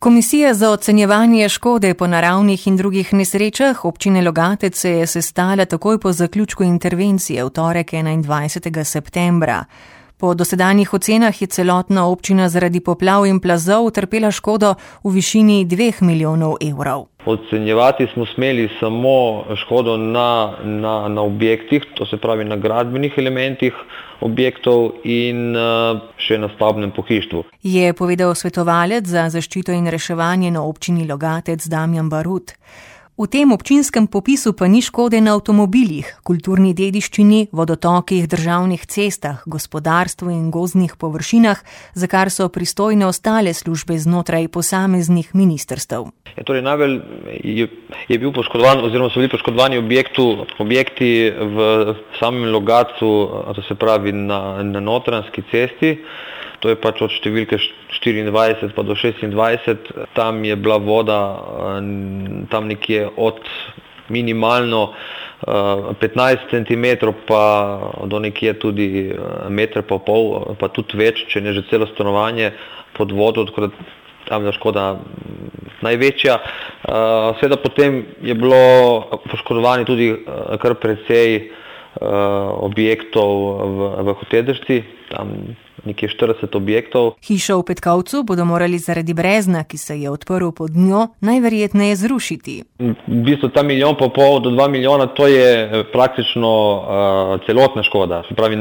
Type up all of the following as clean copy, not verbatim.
Komisija za ocenjevanje škode po naravnih in drugih nesrečah občine Logatec se je sestala takoj po zaključku intervencije v torek 21. septembra. Po dosedanjih ocenah je celotna občina zaradi poplav in plazov utrpela škodo v višini 2 milijonov evrov. Ocenjevati smo smeli samo škodo na objektih, to se pravi na gradbenih elementih objektov in še na stavbnem pohištvu. Je povedal svetovalec za zaščito in reševanje na občini Logatec Damjan Barut. V tem občinskem popisu pa ni škode na avtomobilih, kulturni dediščini, vodotokih, državnih cestah, gospodarstvu in gozdnih površinah, za kar so pristojne ostale službe znotraj posameznih ministrstev. Torej najbolj je bil poškodovan oziroma so bili poškodovani objekti v samem Logatcu, to se pravi na Notranjski cesti. To je pač od številke 24 pa do 26, tam je bila voda tam nekje od minimalno 15 cm pa do nekje tudi 1,5 metra, pa tudi več, če ne že celo stanovanje pod vodo, tako da tam je škoda največja. Seveda potem je bilo poškodovani tudi kar precej objektov v Hotedrci, tam nekje 40 objektov. Hišo v Petkovcu bodo morali zaradi brezna, ki se je odprl pod njo, najverjetneje zrušiti. V bistvu ta 1,5 milijona do 2 milijona, to je praktično celotna škoda, se pravi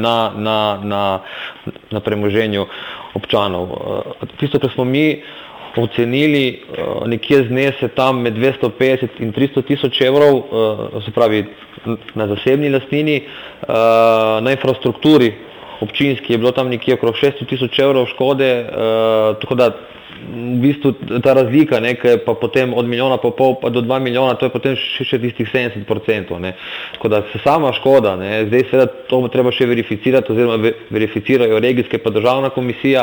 na premoženju občanov. Tisto, kar smo mi ocenili, nekje znese tam med 250 in 300 tisoč evrov, se pravi na zasebni lastnini, na infrastrukturi občinski je bilo tam nekje okrog 600 tisoč evrov škode, tako da v bistvu ta razlika, pa potem od 1,5 milijona pa do 2 milijona, to je potem še tistih 70%. Tako da se sama škoda, zdaj seveda to bo treba še verificirati, oziroma verificirajo regijske pa državna komisija,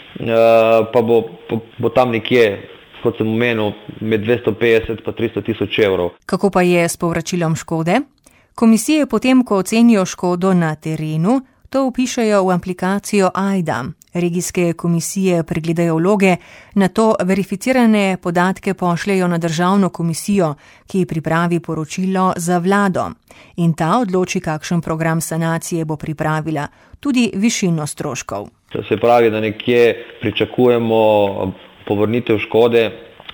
pa bo tam nekje, kot sem omenil, med 250 pa 300 tisoč evrov. Kako pa je s povračilom škode? Komisije potem, ko ocenijo škodo na terenu, to vpišejo v aplikacijo AJDA. Regijske komisije pregledajo vloge, nato verificirane podatke pošljejo na državno komisijo, ki pripravi poročilo za vlado. In ta odloči, kakšen program sanacije bo pripravila, tudi višino stroškov. Se pravi, da nekje pričakujemo povrnitev škode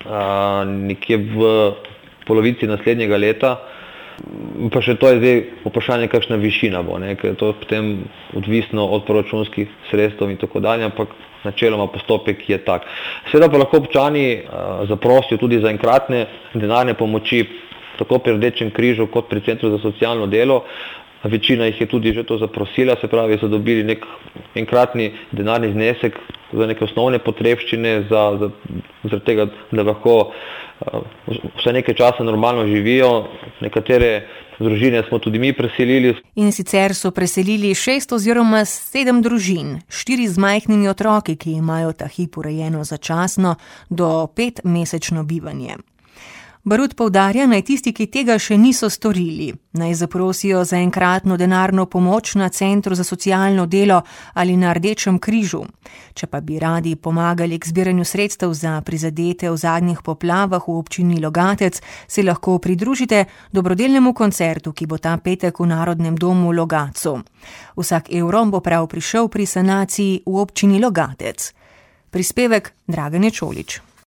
nekje v polovici naslednjega leta. Pa še to je zdaj vprašanje, kakšna višina bo, ker je to potem odvisno od proračunskih sredstev in tako dalje, ampak načeloma postopek je tak. Seveda pa lahko občani zaprosijo tudi za enkratne denarne pomoči, tako pri Rdečem križu kot pri Centru za socialno delo. Večina jih je tudi že to zaprosila, se pravi, so dobili nek enkratni denarni znesek za neke osnovne potrebščine, zaradi tega, da lahko vse nekaj časa normalno živijo. Nekatere družine smo tudi mi preselili. In sicer so preselili 6 oziroma 7 družin, 4 z majhnimi otroki, ki imajo ta hip urejeno začasno do 5-mesečno bivanje. Barut poudarja, naj tisti, ki tega še niso storili, naj zaprosijo za enkratno denarno pomoč na Centru za socialno delo ali na Rdečem križu. Če pa bi radi pomagali k zbiranju sredstev za prizadete v zadnjih poplavah v občini Logatec, se lahko pridružite dobrodelnemu koncertu, ki bo ta petek v Narodnem domu v Logatcu. Vsak evro bo prav prišel pri sanaciji v občini Logatec. Prispevek Dragane Čolič.